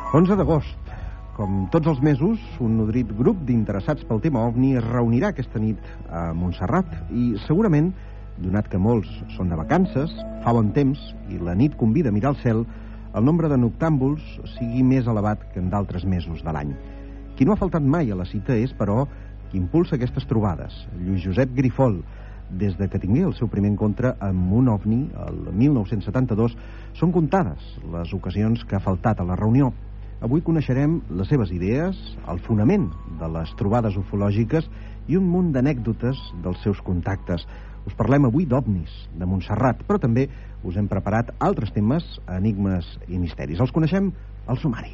11 d'agost. Com tots els mesos, un nodrit grup d'interessats pel tema OVNI es reunirà aquesta nit a Montserrat i segurament, donat que molts són de vacances, fa bon temps i la nit convida a mirar el cel, el nombre de noctàmbuls sigui més elevat que en d'altres mesos de l'any. Qui no ha faltat mai a la cita és, però, qui impulsa aquestes trobades, Lluís Josep Grifol. Des de que tingué el seu primer encontre amb un OVNI, el 1972, són comptades les ocasions que ha faltat a la reunió. Avui coneixerem les seves idees, el fonament de les trobades ufològiques i un munt d'anècdotes dels seus contactes. Us parlem avui d'OVNIs, de Montserrat, però també us hem preparat altres temes, enigmes i misteris. Els coneixem al sumari.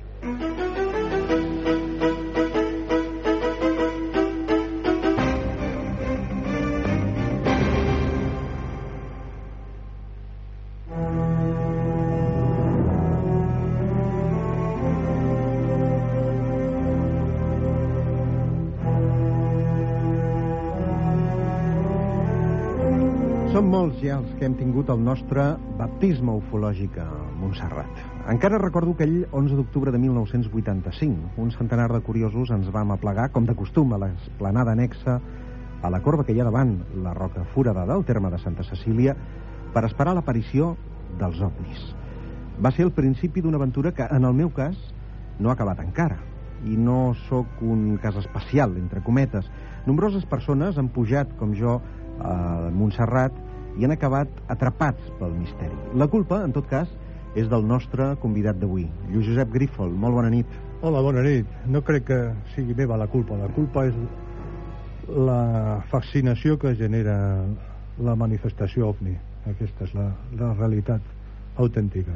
Som molts ja els que hem tingut el nostre baptisme ufològic a Montserrat. Encara recordo aquell 11 d'octubre de 1985. Un centenar de curiosos ens vam aplegar, com de costum, a l'esplanada anexa a la corba que hi ha davant la Roca Foradada, al terme de Santa Cecília, per esperar l'aparició dels ovnis. Va ser el principi d'una aventura que, en el meu cas, no ha acabat encara. I no sóc un cas especial, entre cometes. Nombroses persones han pujat, com jo, a Montserrat i han acabat atrapats pel misteri. La culpa, en tot cas, és del nostre convidat d'avui, Lluís Josep Grifol. Molt bona nit. Hola, bona nit. No crec que sigui meva la culpa. La culpa és la fascinació que genera la manifestació OVNI. Aquesta és la realitat autèntica.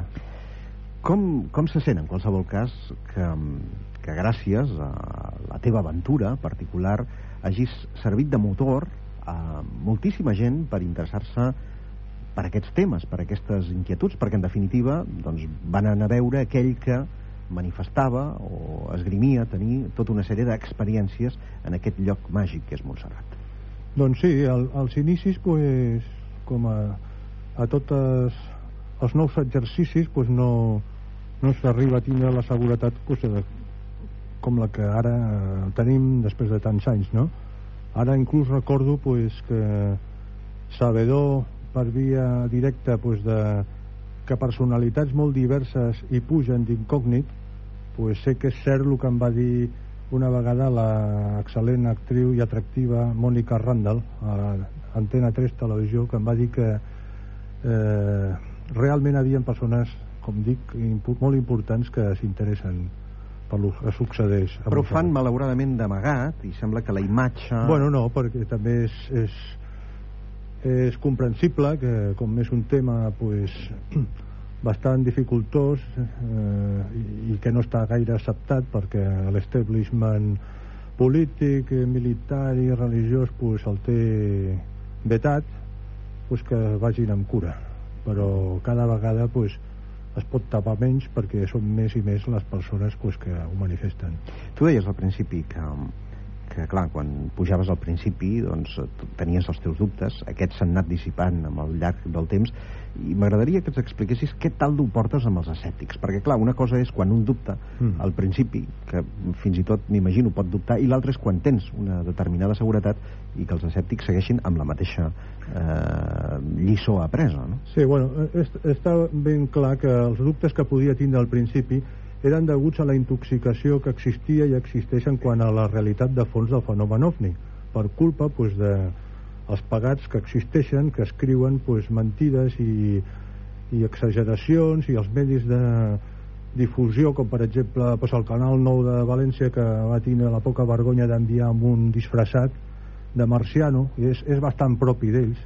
Com se sent, en qualsevol cas, que gràcies a la teva aventura particular hagis servit de motor a moltíssima gent per interessar-se per aquests temes, per aquestes inquietuds, perquè en definitiva doncs, van anar a veure aquell que manifestava o esgrimia tenir tota una sèrie d'experiències en aquest lloc màgic que és Montserrat. Doncs sí, als inicis, pues, com a tots els nous exercicis, pues, no s'arriba a tindre la seguretat pues, com la que ara tenim després de tants anys, no? Ara inclús recordo pues, que sabedor per via directa pues, que personalitats molt diverses hi pugen d'incògnit, pues, sé que és cert el que em va dir una vegada l'excel·lent actriu i atractiva Mònica Randall a Antena 3 Televisió, que em va dir que realment hi havia persones, com dic, molt importants que s'interessen per el que succeeix. Però ho fan malauradament d'amagat i sembla que la imatge... Bueno, no, perquè també és comprensible que com és un tema pues, bastant dificultós i que no està gaire acceptat perquè l'establishment polític, militar i religiós pues, el té vetat, pues, que vagin amb cura. Però cada vegada pues, es pot tapar menys perquè són més i més les persones pues, que ho manifesten. Tu deies al principi que clar, quan pujaves al principi doncs, tenies els teus dubtes, aquests s'han anat dissipant amb el llarg del temps, i m'agradaria que ens expliquessis què tal ho portes amb els escèptics, perquè clar, una cosa és quan un dubta al principi, que fins i tot m'imagino pot dubtar, i l'altra és quan tens una determinada seguretat i que els escèptics segueixin amb la mateixa lliçó apresa, no? Sí, bueno, està ben clar que els dubtes que podia tindre al principi eren deguts a la intoxicació que existia i existeix en quant a la realitat de fons del fenomen OVNI, per culpa pues, dels pagats que existeixen, que escriuen pues, mentides i exageracions, i els medis de difusió, com per exemple pues, el Canal 9 de València, que va tenir la poca vergonya d'enviar amb un disfressat de marciano, i és bastant propi d'ells,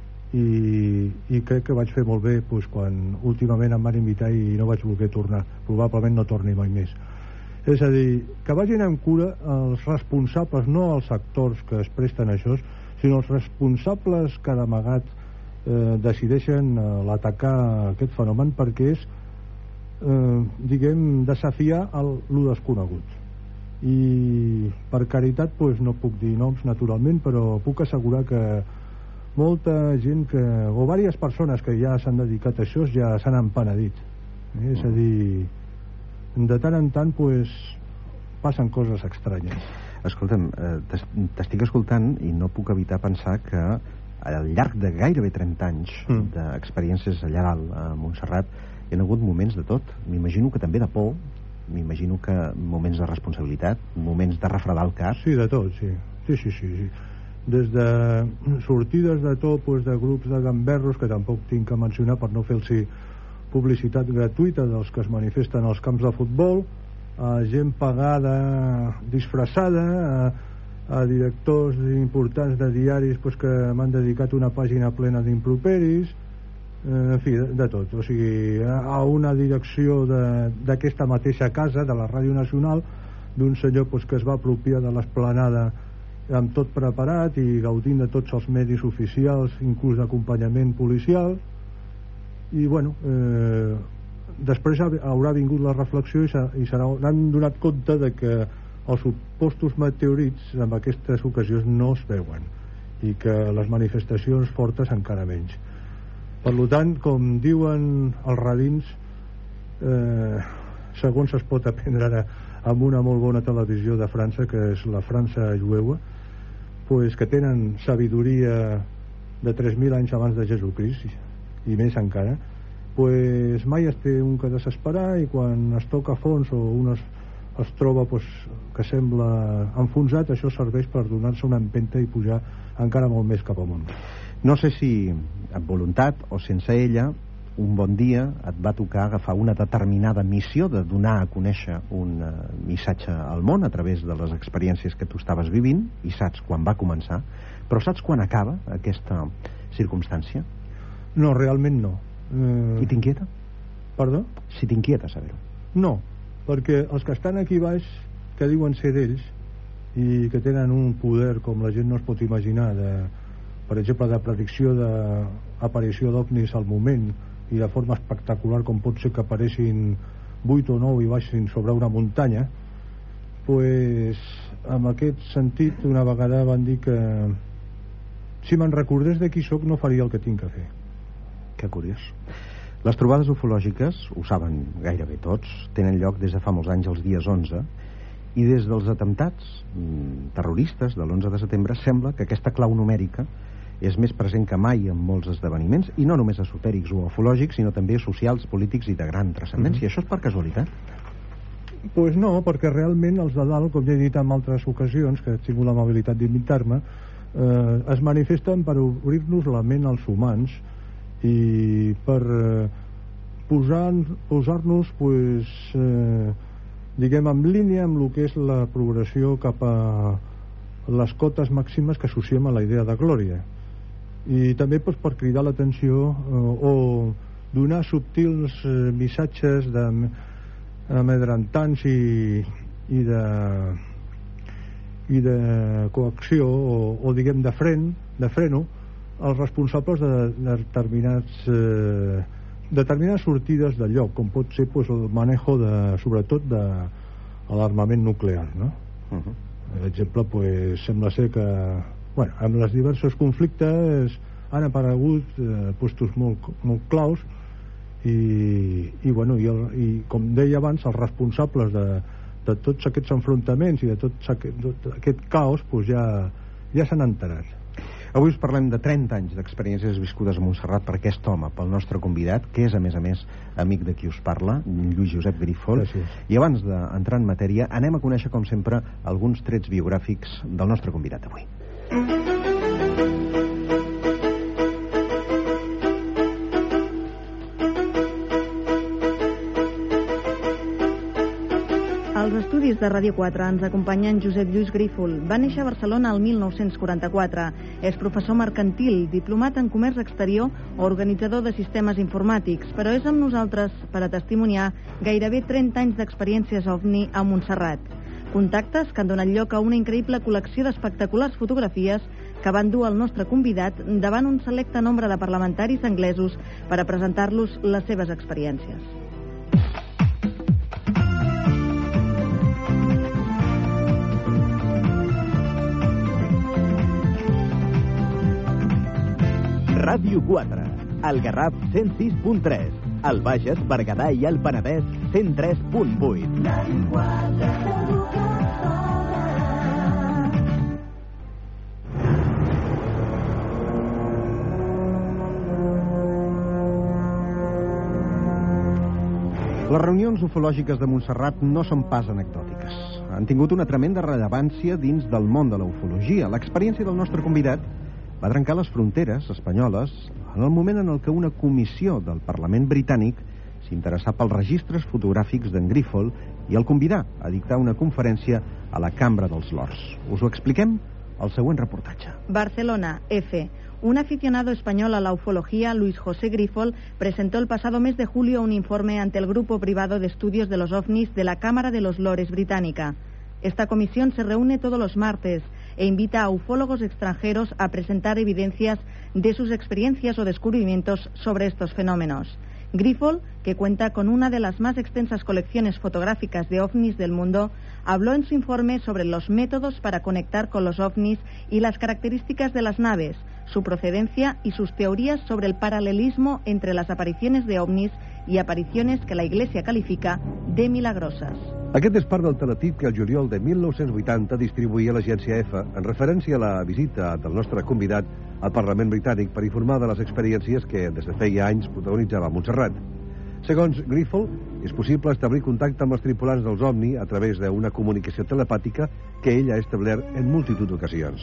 i crec que vaig fer molt bé pues, quan últimament em van invitar i no vaig voler tornar. Probablement no torni mai més. És a dir, que vagin amb cura els responsables, no els actors que es presten a això, sinó els responsables que d'amagat decideixen l'atacar aquest fenomen, perquè és diguem, desafiar lo desconegut. I per caritat pues, no puc dir noms naturalment, però puc assegurar que molta gent o diverses persones que ja s'han dedicat a això ja s'han empenedit. És a dir, de tant en tant pues, passen coses estranyes. Escolta'm, t'estic escoltant i no puc evitar pensar que al llarg de gairebé 30 anys d'experiències allà dalt a Montserrat hi ha hagut moments de tot. M'imagino que també de por, m'imagino que moments de responsabilitat, moments de refredar el cap. Sí, de tot, sí. Sí. Des de sortides de tot, pues, de grups de gamberros, que tampoc tinc que mencionar per no fer-los publicitat gratuïta dels que es manifesten als camps de futbol, a gent pagada, disfressada, a directors importants de diaris pues, que m'han dedicat una pàgina plena d'improperis, en fi, de tot. O sigui, a una direcció d'aquesta mateixa casa, de la Ràdio Nacional, d'un senyor pues, que es va apropiar de l'esplanada amb tot preparat i gaudint de tots els medis oficials, inclús d'acompanyament policial. I bueno, després haurà vingut la reflexió i s'hauran donat compte de que els supostos meteorits en aquestes ocasions no es veuen i que les manifestacions fortes encara menys. Per tant, com diuen els rabins, segons es pot aprendre ara amb una molt bona televisió de França, que és la França jueva, pues, que tenen sabidoria de 3.000 anys abans de Jesucrist i més encara, pues, mai es té un que desesperar, i quan es toca a fons o un es troba pues, que sembla enfonsat, això serveix per donar-se una empenta i pujar encara molt més cap amunt. No sé si amb voluntat o sense ella, un bon dia et va tocar agafar una determinada missió de donar a conèixer un missatge al món a través de les experiències que tu estaves vivint, i saps quan va començar, però saps quan acaba aquesta circumstància? No, realment no. I t'inquieta? Perdó? Si t'inquieta saber-ho. No, perquè els que estan aquí baix, que diuen ser d'ells i que tenen un poder com la gent no es pot imaginar, per exemple, de predicció d'aparició d'ovnis al moment i de forma espectacular, com pot ser que apareixin 8 o 9 i baixin sobre una muntanya, pues, en aquest sentit una vegada van dir que si me'n recordés de qui sóc no faria el que tinc que fer. Que curiós. Les trobades ufològiques, ho saben gairebé tots, tenen lloc des de fa molts anys, els dies 11, i des dels atemptats terroristes de l'11 de setembre sembla que aquesta clau numèrica és més present que mai en molts esdeveniments, i no només esotèrics o ufològics, sinó també socials, polítics i de gran transcendència. Això és per casualitat? Pues no, perquè realment els de dalt, com ja he dit en altres ocasions, que he tingut l'amabilitat d'invitar-me, es manifesten per obrir-nos la ment als humans i per posar-nos pues, diguem, en línia amb el que és la progressió cap a les cotes màximes que associem a la idea de glòria, i també pues, per cridar l'atenció o donar subtils missatges amedrentants i de coacció o diguem de freno als responsables de determinades sortides del lloc, com pot ser pues, el manejo sobretot de l'armament nuclear, no? Per exemple, pues, sembla ser que amb els diversos conflictes han aparegut puestos molt claus i com deia abans, els responsables de tots aquests enfrontaments i de tot aquest caos pues, ja s'han enterat. Avui us parlem de 30 anys d'experiències viscudes a Montserrat per aquest home, pel nostre convidat, que és a més amic de qui us parla, Lluís Josep Grífol. Gràcies. I abans d'entrar en matèria, anem a conèixer, com sempre, alguns trets biogràfics del nostre convidat d'avui. Als estudis de Ràdio 4 ens acompanya en Josep Lluís Grífol. Va néixer a Barcelona el 1944. És professor mercantil, diplomat en comerç exterior o organitzador de sistemes informàtics, però és amb nosaltres per a testimoniar gairebé 30 anys d'experiències OVNI a Montserrat. Contactes que han donat lloc a una increïble col·lecció d'espectaculars fotografies que van dur el nostre convidat davant un selecte nombre de parlamentaris anglesos per a presentar-los les seves experiències. Ràdio 4, el Garraf 106.3, Al Bages, Berguedà i el Penedès, 103.8. Les reunions ufològiques de Montserrat no són pas anecdòtiques. Han tingut una tremenda rellevància dins del món de la ufologia. L'experiència del nostre convidat va trencar les fronteres espanyoles en el moment en el que una comissió del Parlament britànic s'interessà pels registres fotogràfics d'en Grífol i el convidà a dictar una conferència a la Cambra dels Lords. Us ho expliquem al següent reportatge. Barcelona, F. Un aficionado español a la ufología, Luis José Grífol, presentó el pasado mes de julio un informe ante el Grupo Privado de Estudios de los OVNIs de la Cámara de los Lores británica. Esta comisión se reúne todos los martes e invita a ufólogos extranjeros a presentar evidencias de sus experiencias o descubrimientos sobre estos fenómenos. Grífol, que cuenta con una de las más extensas colecciones fotográficas de ovnis del mundo, habló en su informe sobre los métodos para conectar con los ovnis y las características de las naves, su procedencia y sus teorías sobre el paralelismo entre las apariciones de ovnis y apariciones que la Iglesia califica de milagrosas. Aquest és part del teletip que el juliol de 1980 distribuïa l'agència EFA en referència a la visita del nostre convidat al Parlament britànic per informar de les experiències que des de feia anys protagonitzava Montserrat. Segons Grífol, és possible establir contacte amb els tripulants dels OVNI a través d'una comunicació telepàtica que ell ha establert en multitud d'ocasions.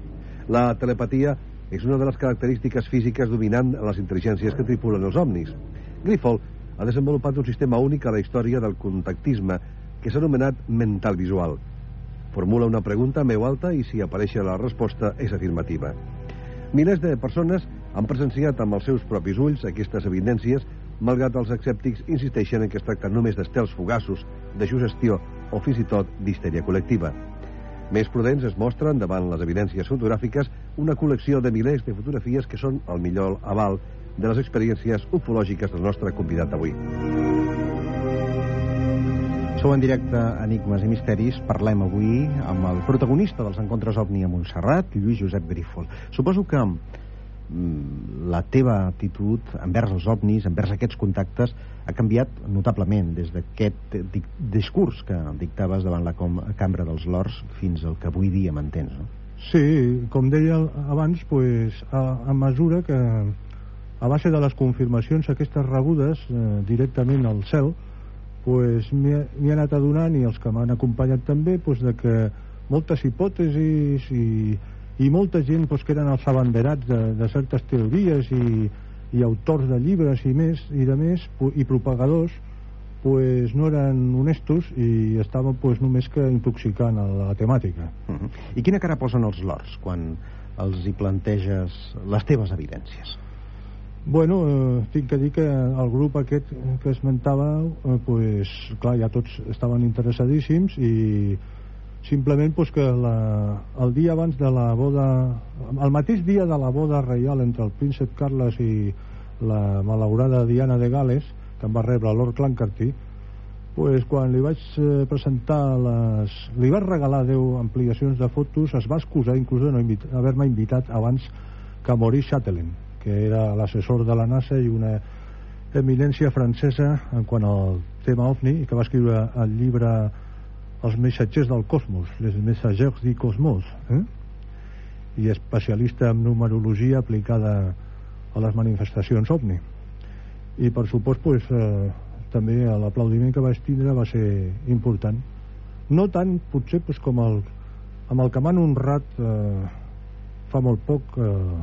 La telepatia és una de les característiques físiques dominant a les intel·ligències que tripulen els OVNIs. Grífol ha desenvolupat un sistema únic a la història del contactisme que s'ha anomenat mental visual. Formula una pregunta en veu alta i si apareix la resposta és afirmativa. Milers de persones han presenciat amb els seus propis ulls aquestes evidències, malgrat els escèptics insisteixen en que es tracta només d'estels fugaços, de suggestió o fins i tot d'histèria col·lectiva. Més prudents es mostren, davant les evidències fotogràfiques, una col·lecció de milers de fotografies que són el millor aval de les experiències ufològiques del nostre convidat d'avui. Sou en directe Enigmes i Misteris. Parlem avui amb el protagonista dels encontres OVNI a Montserrat, Lluís Josep Grífol. Suposo que la teva actitud envers els OVNIs, envers aquests contactes, ha canviat notablement des d'aquest discurs que dictaves davant la Cambra dels Lords fins al que avui dia mantens, no? Sí, com deia abans, pues, a mesura que a base de les confirmacions aquestes rebudes directament al cel, pues, m'hi he anat adonant, i els que m'han acompanyat també, pues, de que moltes hipòtesis i molta gent pues, que eren els abanderats de certes teories i autors de llibres i de més i propagadors pues, no eren honestos i estaven pues, només que intoxicant a la temàtica. I quina cara posen els lords quan els hi planteges les teves evidències? Bueno, tinc que dir que el grup aquest que esmentava, pues, clar, ja tots estaven interessadíssims i simplement pues, que el dia abans de la boda, el mateix dia de la boda reial entre el príncep Carles i la malaurada Diana de Gales, que em va rebre Lord Clancarty, pues, quan li vaig presentar li vaig regalar 10 ampliacions de fotos, es va excusar inclús de no haver-me invitat abans que Maurice Chatelain, que era l'assessor de la NASA i una eminència francesa en quant al tema OVNI, i que va escriure el llibre Els missatgers del cosmos, les messagers du cosmos, i especialista en numerologia aplicada a les manifestacions OVNI. I per supost pues, també l'aplaudiment que vaig tindre va ser important, no tant potser pues, com amb el que m'han honrat fa molt poc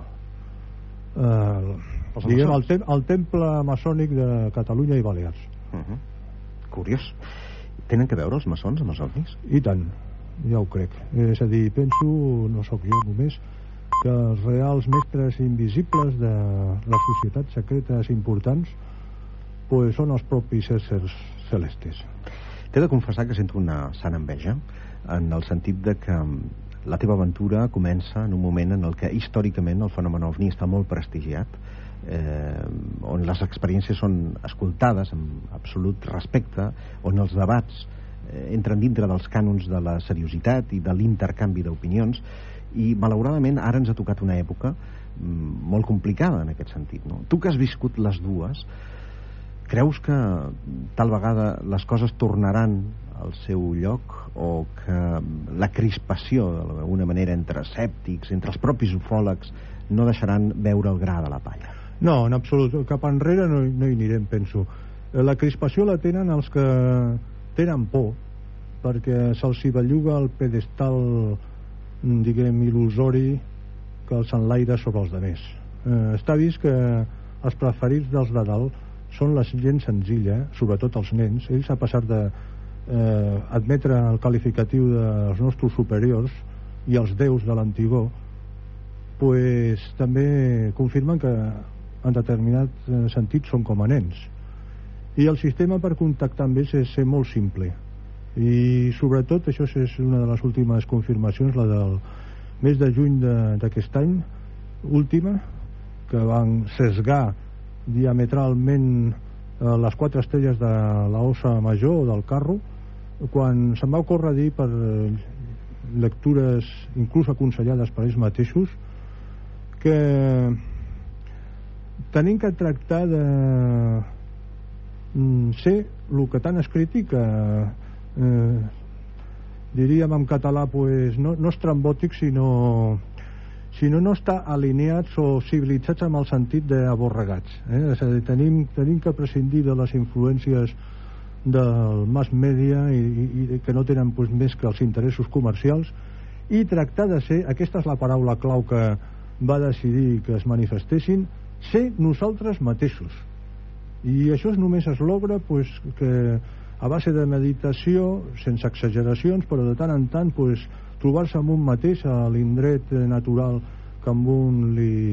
diguem, el temple maçònic de Catalunya i Balears. Curiós. Tenen que veure els maçons amb els ovnis? I tant, ja ho crec. És a dir, penso, no sóc jo només, que els reals mestres invisibles de les societats secretes importants pues, són els propis éssers celestes. T'he de confessar que sento una sana enveja, en el sentit de que la teva aventura comença en un moment en el que històricament el fenomen ovni està molt prestigiat, on les experiències són escoltades amb absolut respecte, on els debats entren dintre dels cànons de la seriositat i de l'intercanvi d'opinions, i malauradament ara ens ha tocat una època molt complicada en aquest sentit, no? Tu que has viscut les dues, Creus que tal vegada les coses tornaran al seu lloc, o que la crispació d'alguna manera entre escèptics, entre els propis ufòlegs, no deixaran veure el gra de la palla? No, en absolut, cap enrere no hi anirem, penso. La crispació la tenen els que tenen por, perquè se'ls hi belluga el pedestal, diguem, il·lusori que els enlaira sobre els altres. Està vist que els preferits dels de dalt són la gent senzilla, sobretot els nens. Ells, a pesar de admetre el qualificatiu dels nostres superiors i els déus de l'antigor, pues, també confirmen que en determinat sentit són com a nens, i el sistema per contactar amb ells és ser molt simple. I sobretot això és una de les últimes confirmacions, la del mes de juny d'aquest any, última, que van sesgar diametralment les 4 estrelles de l'Ossa Major o del carro, quan se'm va ocórrer dir, per lectures inclús aconsellades per ells mateixos, que tenim que tractar de ser el que tant es critica, diríem en català, pues, no estrambòtics, sinó no estar alineats o civilitzats amb el sentit d'aborregats. És a dir, tenim que prescindir de les influències del mass media i que no tenen, pues, més que els interessos comercials, i tractar de ser, aquesta és la paraula clau que va decidir que es manifestessin, ser nosaltres mateixos. I això només es logra, pues, que a base de meditació, sense exageracions, però de tant en tant, pues, trobar-se amb un mateix a l'indret natural que amb un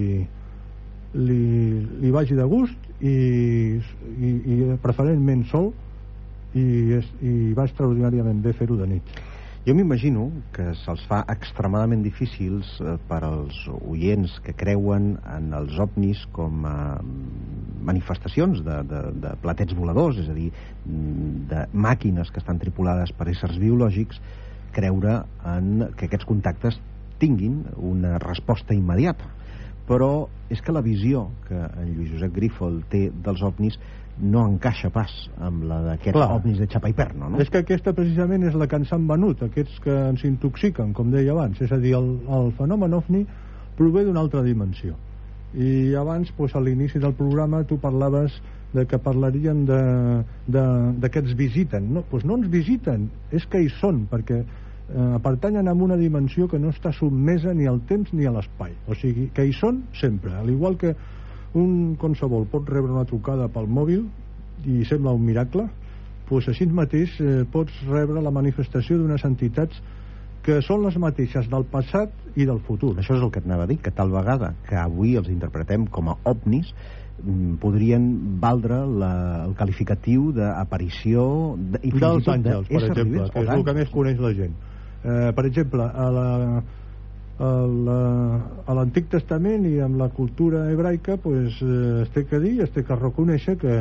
li vagi de gust i preferentment sol, i va extraordinàriament bé fer-ho de nit. Jo m'imagino que se'ls fa extremadament difícils per als oients que creuen en els ovnis com a manifestacions de platets voladors, és a dir, de màquines que estan tripulades per éssers biològics, creure en que aquests contactes tinguin una resposta immediata. Però és que la visió que en Lluís Josep Grífold té dels ovnis no encaixa pas amb la d'aquests ovnis de xapa i perno, no? És que aquesta precisament és la que ens han venut, aquests que ens intoxiquen, com deia abans. És a dir, el fenomen ovni prové d'una altra dimensió. I abans, pues, a l'inici del programa, tu parlaves de que parlarien de que ens visiten. No, pues no ens visiten, és que hi són, perquè pertanyen a una dimensió que no està sotmesa ni al temps ni a l'espai. O sigui, que hi són sempre. Al igual que un qualsevol pot rebre una trucada pel mòbil i sembla un miracle, doncs així mateix pots rebre la manifestació d'unes entitats que són les mateixes del passat i del futur. Això és el que et anava a dir, que tal vegada que avui els interpretem com a ovnis podrien valdre el qualificatiu d'aparició dels àngels, per exemple, que és el que més coneix la gent. Per exemple, a l'Antic Testament i amb la cultura hebraica, pues, es té que dir, es té que reconèixer que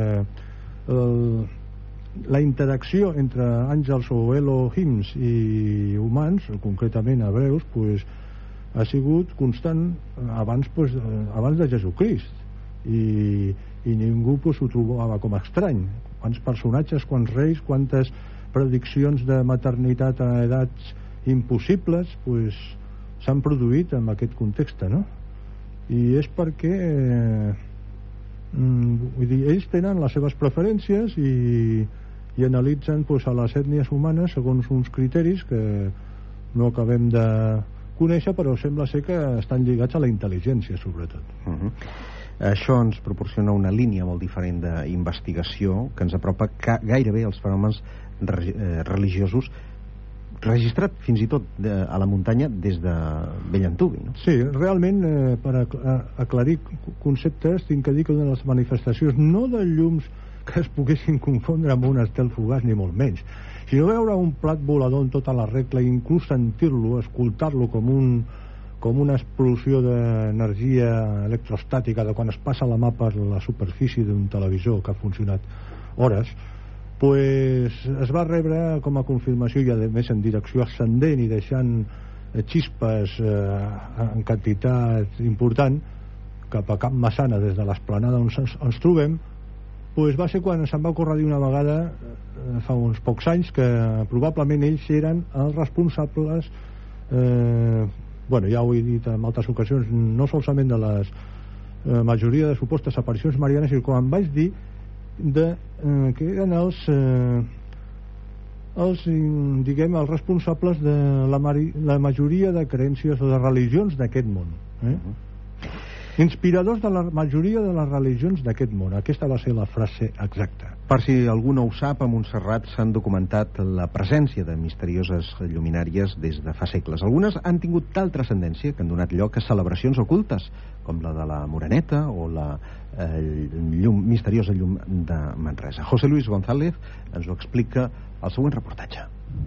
la interacció entre àngels o Elohims i humans, concretament hebreus, pues, ha sigut constant abans de Jesucrist, i ningú, pues, ho trobava com estrany. Quants personatges, quants reis, quantes prediccions de maternitat a edats impossibles, pues, s'han produït en aquest context, no? I és perquè vull dir, ells tenen les seves preferències i analitzen, pues, a les ètnies humanes segons uns criteris que no acabem de conèixer, però sembla ser que estan lligats a la intel·ligència, sobretot. Això ens proporciona una línia molt diferent d'investigació que ens apropa gairebé als fenòmens religiosos, registrat fins i tot a la muntanya des de bell antuvi, no? Sí, realment, per aclarir conceptes, tinc que dir que una de les manifestacions, no de llums que es poguessin confondre amb un estel fugaç, ni molt menys, sinó veure un plat volador en tota la regla, inclús sentir-lo, escoltar-lo com una explosió d'energia electrostàtica de quan es passa la mà per la superfície d'un televisor que ha funcionat hores, pues es va rebre com a confirmació, i a més en direcció ascendent i deixant xispes en quantitat important cap a Cap Massana, des de l'esplanada on ens trobem, pues va ser quan se'm va ocórrer dir una vegada, fa uns pocs anys, que probablement ells eren els responsables, ja ho he dit en altres ocasions, no solament de la majoria de supostes aparicions marianes, sinó com em vaig dir que eren els responsables de la majoria de creences o de religions d'aquest món, inspiradors de la majoria de les religions d'aquest món. Aquesta va ser la frase exacta. Per si algú no ho sap, a Montserrat s'han documentat la presència de misterioses lluminàries des de fa segles. Algunes han tingut tal transcendència que han donat lloc a celebracions ocultes, com la de la Moreneta o la misteriosa llum de Manresa. José Luis González ens ho explica al següent reportatge.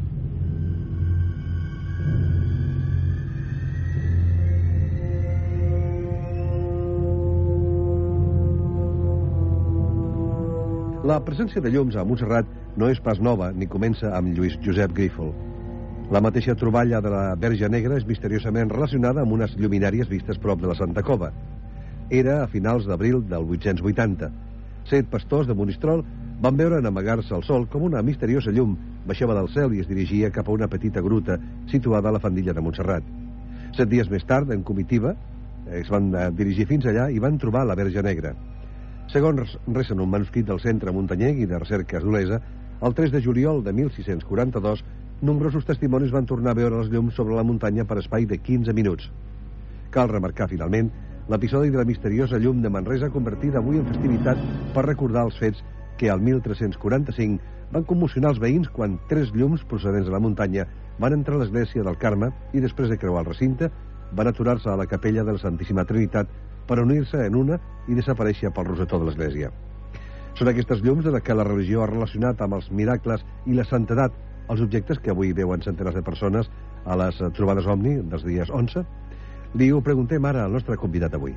La presència de llums a Montserrat no és pas nova ni comença amb Lluís Josep Grífol. La mateixa troballa de la Verge Negra és misteriosament relacionada amb unes lluminàries vistes prop de la Santa Cova. Era a finals d'abril del 880. 7 pastors de Monistrol van veure en amagar-se al sol com una misteriosa llum baixava del cel i es dirigia cap a una petita gruta situada a la faldilla de Montserrat. 7 dies més tard, en comitiva, es van dirigir fins allà i van trobar la Verge Negra. Segons res en un manuscrit del Centre Muntanyenc i de Recerques d'Olesa, el 3 de juliol de 1642, nombrosos testimonis van tornar a veure les llums sobre la muntanya per espai de 15 minuts. Cal remarcar, finalment, l'episodi de la misteriosa llum de Manresa convertida avui en festivitat per recordar els fets que al 1345 van commocionar els veïns quan 3 llums procedents de la muntanya van entrar a l'església del Carme i després de creuar el recinte van aturar-se a la capella de la Santíssima Trinitat per unir-se en una i desaparèixer pel rosetó de l'església. Són aquestes llums de les que la religió ha relacionat amb els miracles i la santedat els objectes que avui veuen centenars de persones a les trobades OVNI dels dies 11. Li ho preguntem ara al nostre convidat avui.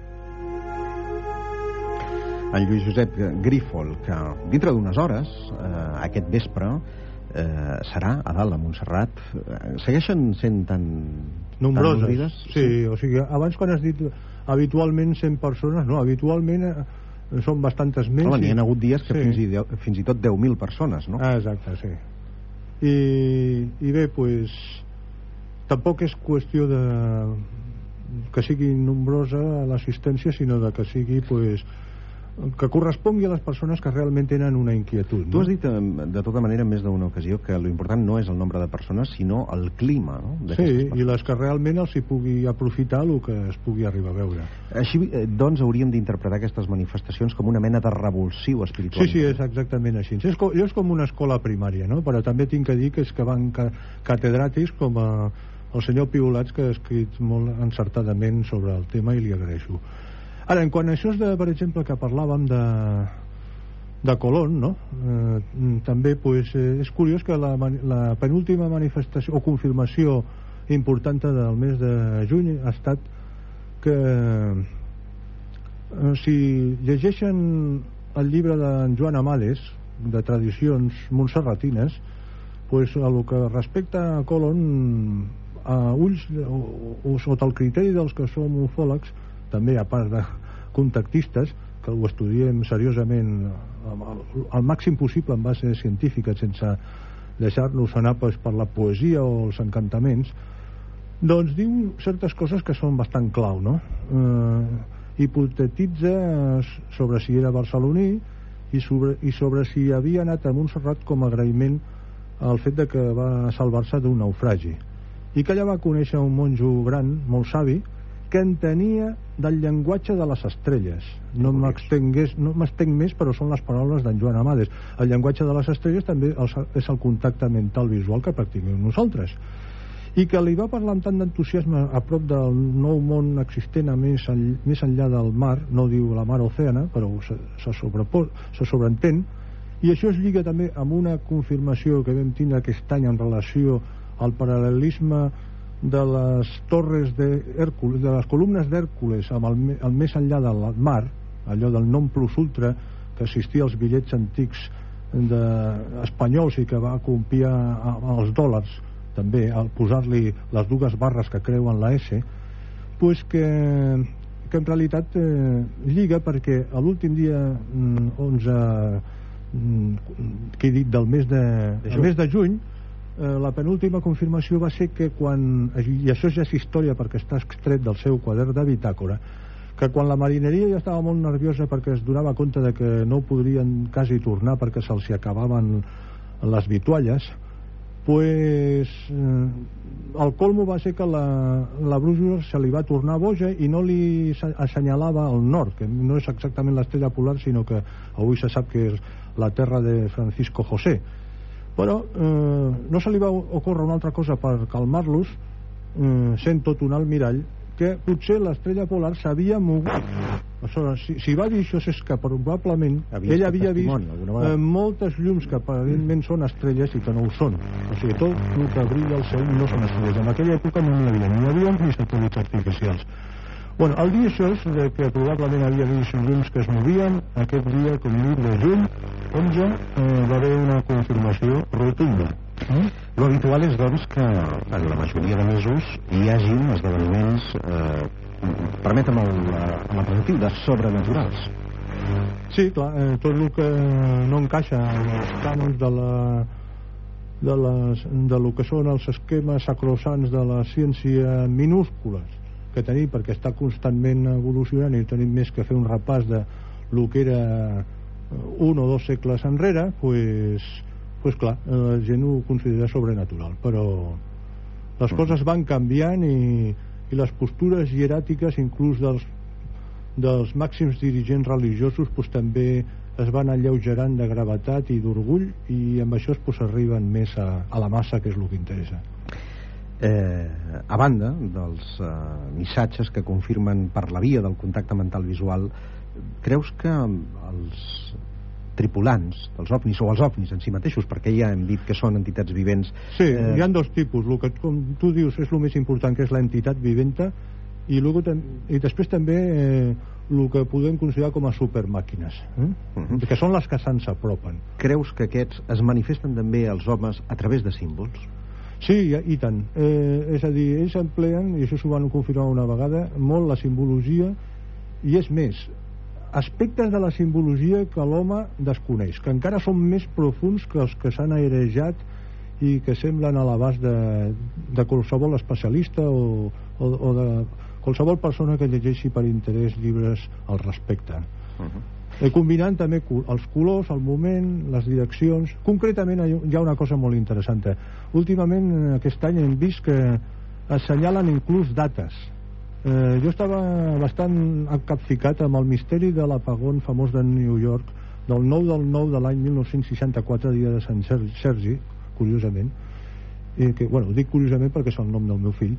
En Lluís Josep Grífol, que dintre d'unes hores, aquest vespre, serà a dalt a Montserrat. Segueixen sent tan nombroses? Sí, o sigui, abans quan has dit habitualment 100 persones, no, habitualment són bastantes més. Home, n'hi ha hagut dies que fins i tot 10.000 persones, no? Exacte, sí. I bé, pues, tampoc és qüestió de que sigui nombrosa l'assistència, sinó de que sigui, pues, que correspongui a les persones que realment tenen una inquietud. Tu has dit de tota manera en més d'una ocasió que l'important no és el nombre de persones sinó el clima, no? Sí, i les que realment els hi pugui aprofitar el que es pugui arribar a veure. Així, doncs, hauríem d'interpretar aquestes manifestacions com una mena de revulsiu espiritual. Sí, és exactament així. És com una escola primària, no? Però també tinc que dir que és que van catedràtics com el senyor Piolats, que ha escrit molt encertadament sobre el tema i li agraeixo. Ara, en quant a això per exemple, que parlàvem de Colón, no? També pues, és curiós que la penúltima manifestació o confirmació important del mes de juny ha estat que si llegeixen el llibre d'en Joan Amades de tradicions montserratines, pues, a lo que respecta a Colón, a ulls o sota el criteri dels que som ufòlegs, també a part de contactistes, que ho estudiem seriosament al màxim possible en base científica, sense deixar-nos anar per la poesia o els encantaments, doncs diu certes coses que són bastant clau, no? Hipotetitza sobre si era barceloní i sobre si havia anat a Montserrat com a agraïment al fet de que va salvar-se d'un naufragi, i que allà va conèixer un monjo gran, molt savi, que entenia del llenguatge de les estrelles. No m'estenc més, però són les paraules d'en Joan Amades. El llenguatge de les estrelles també és el contacte mental visual que practiquem nosaltres, i que li va parlar amb tant d'entusiasme a prop del nou món existent més enllà del mar. No diu la mar océana, però se sobreentén, i això es lliga també amb una confirmació que vam tindre aquest any en relació al paral·lelisme de les torres d'Hèrcules, de les columnes d'Hèrcules amb el més enllà del mar, allò del non plus ultra que assistia als bitllets antics espanyols i que va copiar els dòlars també al posar-li les dues barres que creuen la S, pues que que en realitat lliga, perquè a l'últim dia 11 que he dit del mes de juny, la penúltima confirmació va ser que quan, i això ja és història perquè està extret del seu quadern de bitàcora, que quan la marineria ja estava molt nerviosa perquè es donava compte de que no podrien quasi tornar perquè se'ls acabaven les vitualles, pues el colmo va ser que la brúixola se li va tornar boja i no li assenyalava el nord, que no és exactament l'estrella polar, sinó que avui se sap que és la terra de Francisco José. Però no se li va ocórrer una altra cosa per calmar-los, sent tot un almirall, que potser l'estrella polar s'havia mogut. Si va dir això és que probablement ell havia vist moltes llums que aparentment són estrelles i que no ho són. O sigui, tot el que brilla al cel no són estrelles. En aquella època no n'hi havia ni avions ni satèl·lits artificials. Bueno, el dia això és que probablement havia vist llums que es movien. Aquest dia, com dic, de juny 11 va haver una confirmació rotunda. L'habitual és, doncs, que en la majoria de mesos hi hagin esdeveniments, permetem l'aprehensiu, de sobrenaturals. Sí, clar, tot el que no encaixa en els cànons de lo que són els esquemes sacrosants de la ciència minúscules que tenim, perquè està constantment evolucionant i tenim més que fer un repàs de lo que era 1 o 2 segles enrere, pues clar, la gent ho considera sobrenatural, però les coses van canviant i les postures hieràtiques inclús dels màxims dirigents religiosos pues també es van alleugerant de gravetat i d'orgull, i amb això pues arriben més a la massa, que és el que interessa. A banda dels missatges que confirmen per la via del contacte mental visual, creus que els tripulants dels ovnis, o els ovnis en si mateixos, perquè ja hem dit que són entitats vivents... Sí, hi ha dos tipus. El que, com tu dius, és el més important, que és l'entitat viventa, i després també el que podem considerar com a supermàquines, que són les que se'ns apropen. Creus que aquests es manifesten també als homes a través de símbols? Sí, i tant. És a dir, ells empleen, i això s'ho van confirmar una vegada, molt la simbologia, i és més, aspectes de la simbologia que l'home desconeix, que encara són més profuns que els que s'han airejat i que semblen a l'abast de qualsevol especialista o de qualsevol persona que llegeixi per interès llibres al respecte. Combinant també els colors, el moment, les direccions. Concretament hi ha una cosa molt interessant. Últimament, aquest any, hem vist que assenyalen inclús dates. Jo estava bastant encapficat amb el misteri de l'apagón famós de New York del 9/9 de l'any 1964, dia de Sant Sergi, curiosament, que, bueno, dic curiosament perquè és el nom del meu fill,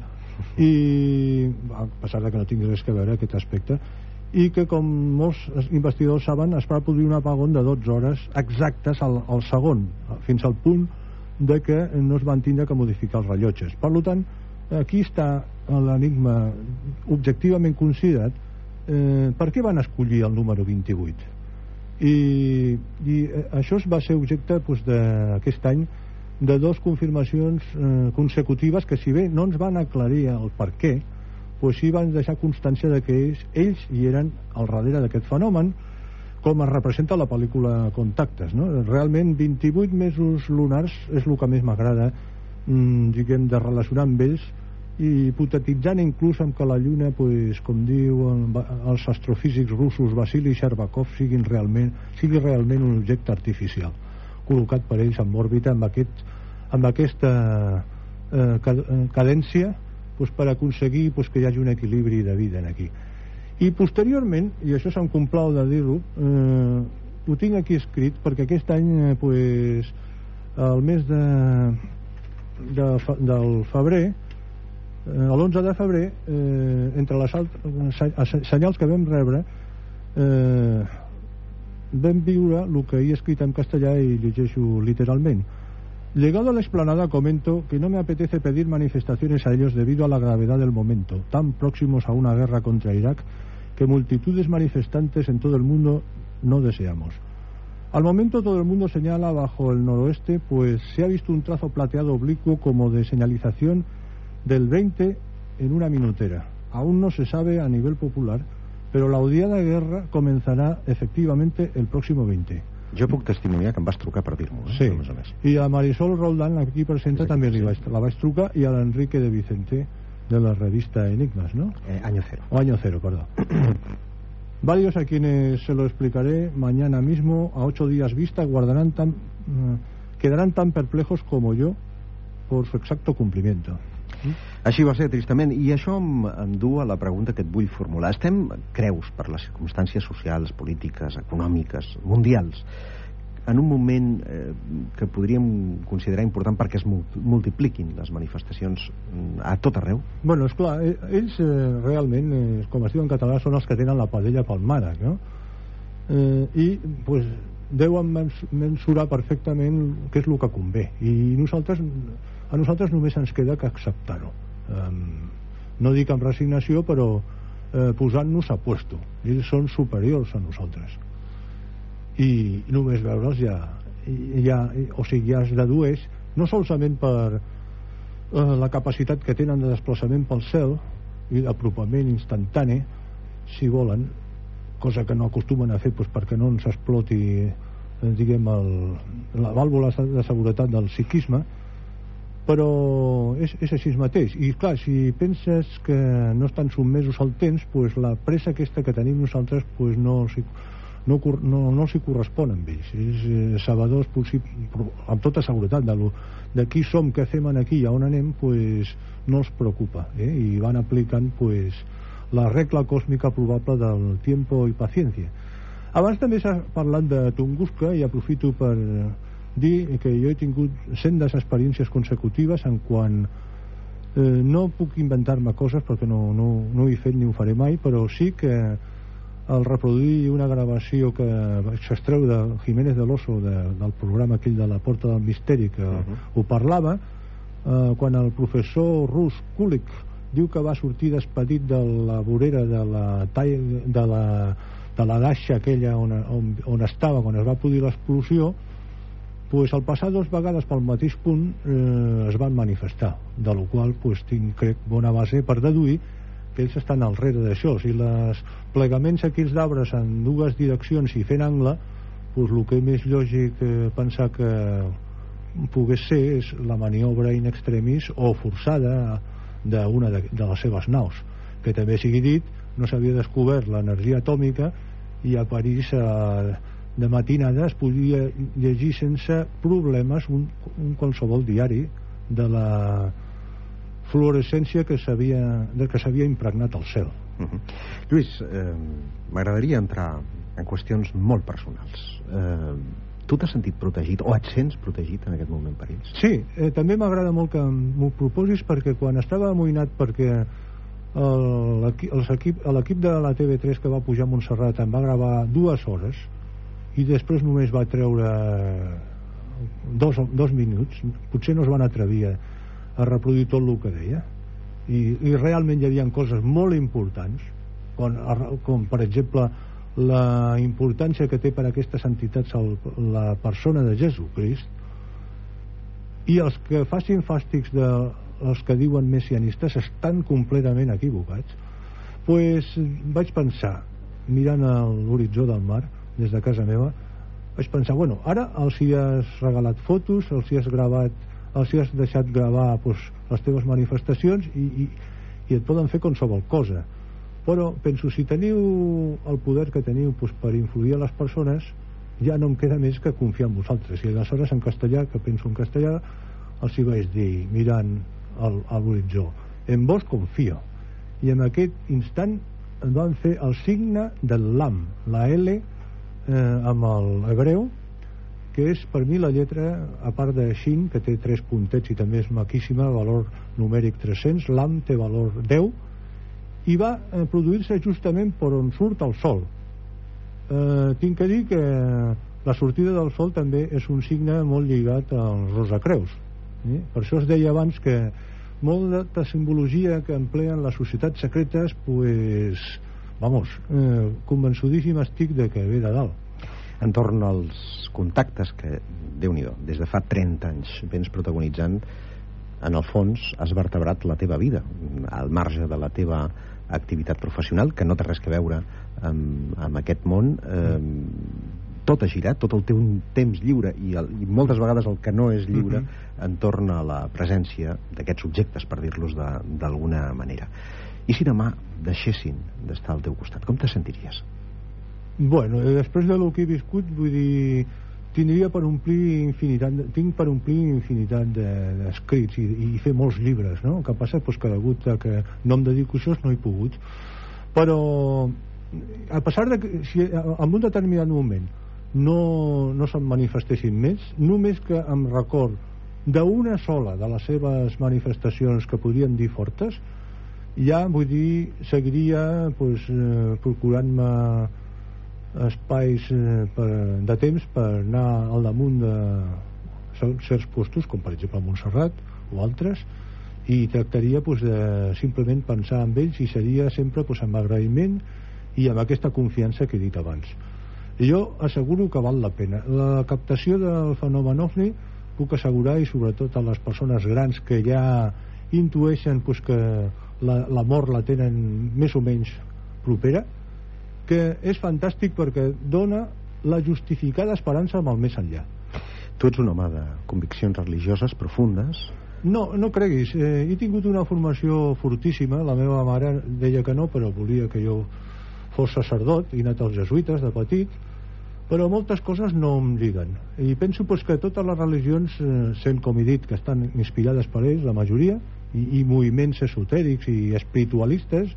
i a pesar de que no tinc res que veure aquest aspecte, i que, com molts investigadors saben, es va produir un apagón de 12 hores exactes al segon, fins al punt de que no es van tindre que modificar els rellotges. Per tant, aquí està l'enigma objectivament considerat. Per què van escollir el número 28? I això va ser objecte d'aquest any de 2 confirmacions consecutives que, si bé no ens van aclarir el per què, sí van deixar constància de que ells hi eren al darrere d'aquest fenomen, com es representa a la pel·lícula Contactes, no? Realment 28 mesos lunars és el que més m'agrada, diguem, de relacionar amb ells, i hipotetitzant inclús amb que la Lluna, com diuen els astrofísics russos Vasily Sherbakov, sigui realment un objecte artificial col·locat per ells en òrbita amb aquesta cadència per aconseguir que hi hagi un equilibri de vida aquí. I posteriorment, i això se'm complau de dir-ho, ho tinc aquí escrit perquè aquest any el mes del febrer, l'11 de febrer, entre les senyals que vam rebre, vam viure el que he escrit en castellà i llegeixo literalment. Llegado a la explanada comento que no me apetece pedir manifestaciones a ellos debido a la gravedad del momento, tan próximos a una guerra contra Irak que multitudes manifestantes en todo el mundo no deseamos. Al momento todo el mundo señala bajo el noroeste, pues se ha visto un trazo plateado oblicuo como de señalización del 20 en una minutera. Aún no se sabe a nivel popular pero la odiada guerra comenzará efectivamente el próximo 20. Jo puc testimoniar que em vas trucar per dir-m'ho, Sí, més o més. i a Marisol Roldán, aquí presenta, Sí, també sí. la vaig trucar, i a l'Enrique de Vicente, de la revista Enigmas, ¿no? Año cero. O Año Cero, perdón. Varios a quienes se lo explicaré mañana mismo, a 8 días vista, quedarán tan perplejos como yo por su exacto cumplimiento. Així va ser, tristament, i això em du a la pregunta que et vull formular. Creus, per les circumstàncies socials, polítiques, econòmiques, mundials, en un moment que podríem considerar important perquè es multipliquin les manifestacions a tot arreu? Bueno, esclar, ells realment, com es diu en català, són els que tenen la padella pel mànec, no? I pues, deuen mensurar perfectament què és el que convé, i a nosaltres només ens queda que acceptar-ho. No dic amb resignació, però posant-nos a puesto. Ells són superiors a nosaltres, i només veure'ls ja es dedueix no solament per la capacitat que tenen de desplaçament pel cel i d'apropament instantani, si volen, cosa que no acostumen a fer perquè no ens exploti diguem la vàlvula de seguretat del psiquisme, però és així mateix. I clar, si penses que no estan sotmesos al temps, pues la pressa aquesta que tenim nosaltres pues no s'hi correspon amb ells. Ells sabedors amb tota seguretat de qui som, què fem aquí i on anem, pues no els preocupa, i van aplicant pues la regla còsmica probable del tiempo i paciència. Abans també s'ha parlat de Tunguska, i aprofito per dir que jo he tingut sendes experiències consecutives en quan no puc inventar-me coses perquè no ho he fet ni ho faré mai, però sí que al reproduir una gravació que vaig extreure de Jiménez del Oso del programa aquell de la Porta del Misteri que ho parlava, quan el professor rus Kulik diu que va sortir despedit de la vorera de la daixa aquella on estava quan es va produir l'explosió, pues al passar 2 vegades pel mateix punt es van manifestar, de la qual pues, tinc, crec, bona base per deduir que ells estan al darrere d'això. Si els plegaments aquells d'arbres en 2 direccions i fent angle, pues el que és més lògic pensar que pogués ser és la maniobra in extremis o forçada d'una de les seves naus, que també sigui dit, no s'havia descobert l'energia atòmica i a París de matinada es podia llegir sense problemes un qualsevol diari de la fluorescència que s'havia impregnat al cel. Lluís, m'agradaria entrar en qüestions molt personals. Tu t'has sentit protegit o et sents protegit en aquest moment per ells? Sí, també m'agrada molt que m'ho proposis, perquè quan estava amoïnat perquè l'equip de la TV3 que va pujar a Montserrat em va gravar 2 hores i després només va treure 2 minuts, potser no es van atrevir a reproduir tot el que deia, i realment hi havia coses molt importants, com per exemple la importància que té per a aquestes entitats la persona de Jesucrist, i els que facin fàstics dels que diuen messianistes estan completament equivocats. Pues vaig pensar, mirant l'horitzó del mar des de casa meva, vaig pensar, bueno, ara els hi has regalat fotos, els hi has deixat gravar pues, les teves manifestacions i et poden fer qualsevol cosa, però penso, si teniu el poder que teniu pues, per influir a les persones, ja no em queda més que confiar en vosaltres. I aleshores en castellà, que penso en castellà, els hi vaig dir, mirant a l'horitzó, en vos confio. I en aquest instant em van fer el signe del lam, la L amb l'hebreu, que és per mi la lletra, a part de Shin, que té 3 puntets i també és maquíssima, valor numèric 300, lam té valor 10, i va produir-se justament per on surt el sol. Tinc que dir que la sortida del sol també és un signe molt lligat als rosacreus. Per això es deia abans que molta de simbologia que empleen les societats secretes, pues, vamos, convençudíssim estic de que ve de dalt. Entorn als contactes que, Déu-n'hi-do, des de fa 30 anys vens protagonitzant, en el fons has vertebrat la teva vida al marge de la teva activitat professional, que no té res que veure amb aquest món. Tot ha girat, tot el teu temps lliure i moltes vegades el que no és lliure entorn a la presència d'aquests subjectes, per dir-los d'alguna manera. I si demà deixessin d'estar al teu costat, com te sentiries? Bueno, després del que he viscut, vull dir, tinc per omplir infinitat d'escrits i fer molts llibres, no? El que passa és que degut a que no em dedico a això no he pogut. Però a pesar de que si en un determinat moment no se'n manifestessin més, només que em record d'una sola de les seves manifestacions que podrien dir fortes, ja, vull dir, seguiria procurant-me espais de temps per anar al damunt de certs postos, com per exemple a Montserrat o altres, i tractaria de simplement pensar en ells, i seria sempre amb agraïment i amb aquesta confiança que he dit abans. Jo asseguro que val la pena. La captació del fenomen OVNI, puc assegurar, i sobretot a les persones grans que ja intueixen que la mort la tenen més o menys propera, que és fantàstic perquè dona la justificada esperança amb el més enllà. Tu ets un home de conviccions religioses profundes. No creguis, he tingut una formació fortíssima. La meva mare deia que no, però volia que jo fos sacerdot, he anat als jesuïtes de petit, però moltes coses no em lliguen, i penso que totes les religions, sent, com he dit, que estan inspirades per ells, la majoria, i moviments esotèrics i espiritualistes,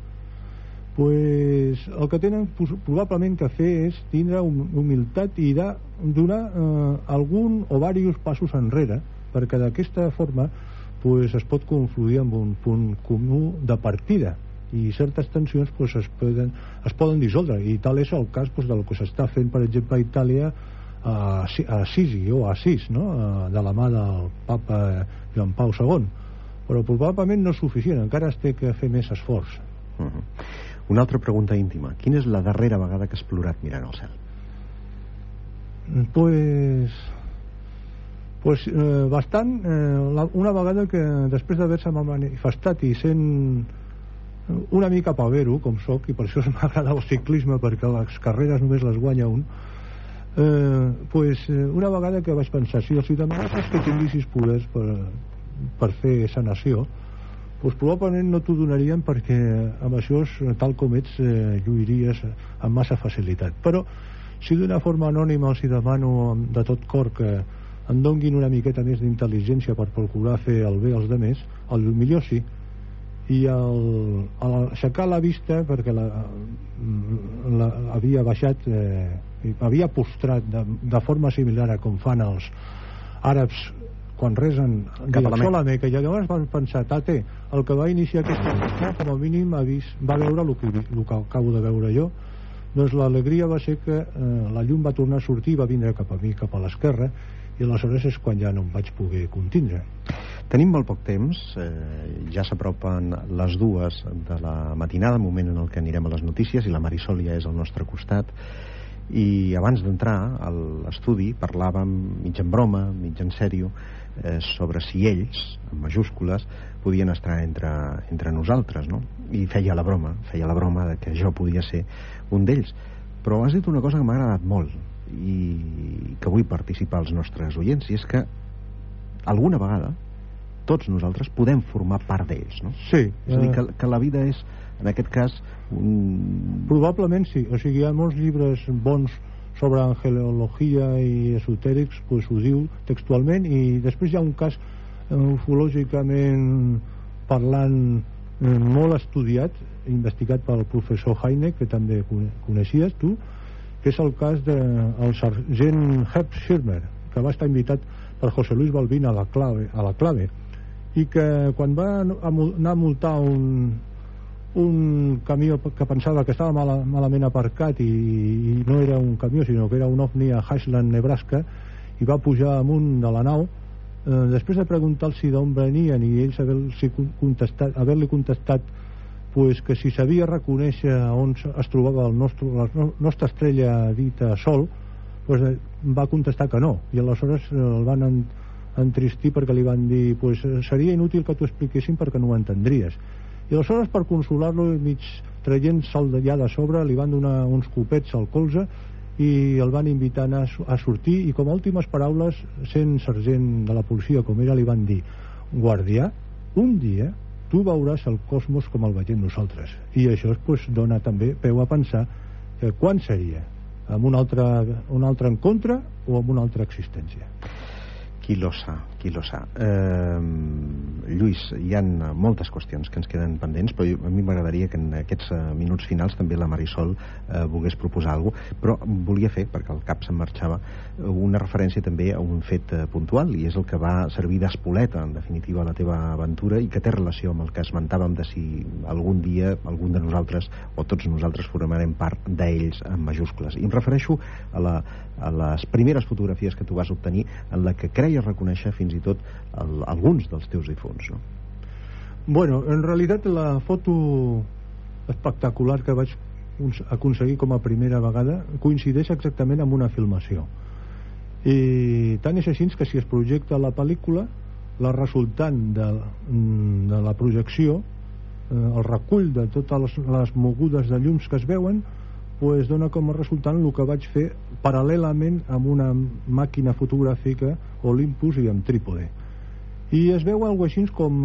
el que tenen probablement que fer és tindre humilitat i donar algun o diversos passos enrere, perquè d'aquesta forma es pot confluir amb un punt comú de partida, i certes tensions es poden dissoldre, i tal és el cas del que s'està fent, per exemple, a Itàlia, a Assisi, o a Assís, no? De la mà del papa Joan Pau II, però probablement no és suficient, encara es té que fer més esforç. Una altra pregunta íntima: quina és la darrera vegada que has plorat mirant al cel? Bastant. Una vegada que després d'haver-se manifestat i sent una mica pavero, com soc, i per això m'agrada el ciclisme, perquè les carreres només les guanya un, una vegada que vaig pensar, si els demanessis que tinguessis poders per fer sanació, probablement no t'ho donarien, perquè amb això, tal com ets, lluiries amb massa facilitat. Però si d'una forma anònima els demano de tot cor que em donguin una miqueta més d'intel·ligència per procurar fer el bé als altres, millor sí. I al aixecar la vista, perquè havia baixat, havia postrat de forma similar a com fan els àrabs quan resen direcció a la Meca, i llavors van pensar, el que va iniciar aquesta qüestió com a mínim va veure el que acabo de veure jo. Doncs l'alegria va ser que la llum va tornar a sortir i va vindre cap a mi, cap a l'esquerra, i aleshores és quan ja no em vaig poder contindre. Tenim molt poc temps, ja s'apropen les 2 de la matinada, moment en el que anirem a les notícies, i la Marisol ja és al nostre costat, i abans d'entrar a l'estudi parlàvem, mig en broma, mig en sèrio, sobre si ells, en majúscules, podien estar entre nosaltres, no? I feia la broma de que jo podia ser un d'ells. Però has dit una cosa que m'ha agradat molt i que vull participar als nostres oients, i és que alguna vegada tots nosaltres podem formar part d'ells, no? Sí. És a dir, que la vida és, en aquest cas, probablement sí. O sigui, hi ha molts llibres bons sobre angelologia i esotèrics, ho diu textualment, i després hi ha un cas ufològicament parlant molt estudiat, investigat pel professor Heine, que també coneixies tu, que és el cas del sergent Herb Schirmer, que va estar invitat per José Luis Balbín a la clave, i que quan va anar a multar un camió que pensava que estava malament aparcat i no era un camió sinó que era un ovni a Ashland, Nebraska, i va pujar amunt de la nau, després de preguntar-los d'on venien i ells haver-li contestat que si sabia reconèixer on es trobava la nostra estrella dita Sol, va contestar que no, i aleshores el van entristir perquè li van dir seria inútil que t'ho expliquessin perquè no ho entendries. I aleshores, per consolar-lo, mig traient sal d'allà de sobre, li van donar uns copets al colze i el van invitar a sortir, i com a últimes paraules, sent sergent de la policia com era, li van dir: guardià, un dia tu veuràs el cosmos com el veiem nosaltres. I això pues, dona també peu a pensar quan seria, amb un altre encontre o amb una altra existència. Qui lo sa, qui lo sa. Lluís, hi ha moltes qüestions que ens queden pendents, però a mi m'agradaria que en aquests minuts finals també la Marisol volgués proposar alguna cosa, però volia fer, perquè el cap se'n marxava, una referència també a un fet puntual, i és el que va servir d'espoleta, en definitiva, a la teva aventura, i que té relació amb el que esmentàvem de si algun dia algun de nosaltres, o tots nosaltres, formarem part d'ells en majúscules. I em refereixo a les primeres fotografies que tu vas obtenir, en la que creies reconèixer fins i tot alguns dels teus difunts, no? Bueno, en realitat la foto espectacular que vaig aconseguir com a primera vegada coincideix exactament amb una filmació, i tant és així que si es projecta la pel·lícula, la resultant de la projecció, el recull de totes les mogudes de llums que es veuen, pues dona com a resultant el que vaig fer paral·lelament amb una màquina fotogràfica Olympus i amb trípode, i es veu alguna cosa així com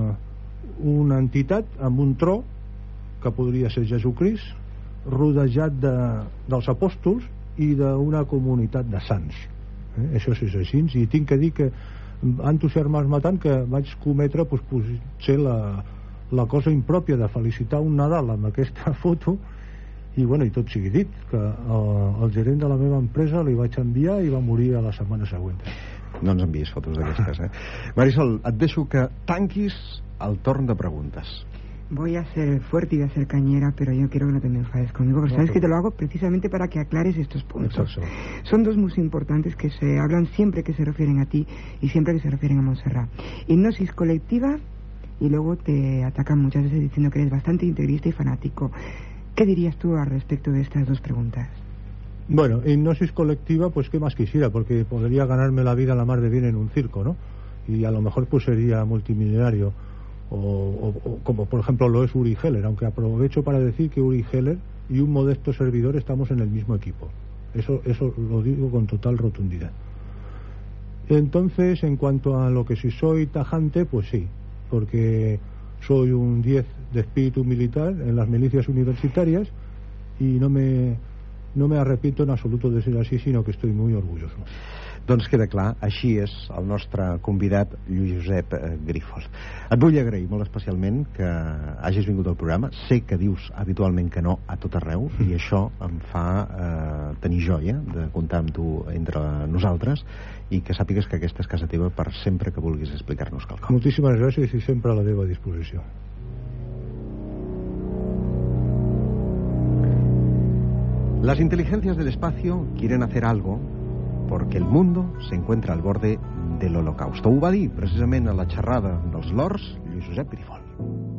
una entitat amb un tro que podria ser Jesucrist, rodejat dels apòstols i d'una comunitat de sants. Això és així, i tinc que dir que entusiasmar-me tant que vaig cometre potser la cosa impròpia de felicitar un Nadal amb aquesta foto. I bueno, i tot sigui dit, que el gerent de la meva empresa li vaig enviar i va morir a la setmana següent. No ens envies fotos d'aquestes, Marisol, et deixo que tanquis el torn de preguntes. Voy a ser fuerte y voy a ser cañera, pero yo quiero que no te me enfades conmigo, porque sabes que te lo hago precisamente para que aclares estos puntos. Exacto. Son dos muy importantes que se hablan siempre que se refieren a ti y siempre que se refieren a Montserrat. Hipnosis colectiva, y luego te atacan muchas veces diciendo que eres bastante integrista y fanático. ¿Qué dirías tú al respecto de estas dos preguntas? Bueno, hipnosis colectiva, pues qué más quisiera, porque podría ganarme la vida a la mar de bien en un circo, ¿no? Y a lo mejor pues sería multimillonario, o como por ejemplo lo es Uri Geller, aunque aprovecho para decir que Uri Geller y un modesto servidor estamos en el mismo equipo. Eso lo digo con total rotundidad. Entonces, en cuanto a lo que si soy tajante, pues sí, porque soy un 10 de espíritu militar en las milicias universitarias y no me arrepiento en absoluto de ser así, sino que estoy muy orgulloso. Doncs queda clar, així és el nostre convidat Lluís Josep Grífol. Et vull agrair molt especialment que hagis vingut al programa. Sé que dius habitualment que no a tot arreu, i això em fa tenir joia de comptar amb tu entre nosaltres, i que sàpigues que aquesta és casa teva per sempre que vulguis explicar-nos quelcom. Moltíssimes gràcies i sempre a la teva disposició. Las inteligencias del espacio quieren hacer algo porque el mundo se encuentra al borde del holocausto. Ho va dir precisament a la xerrada dels Lords Lluís Josep Grífol.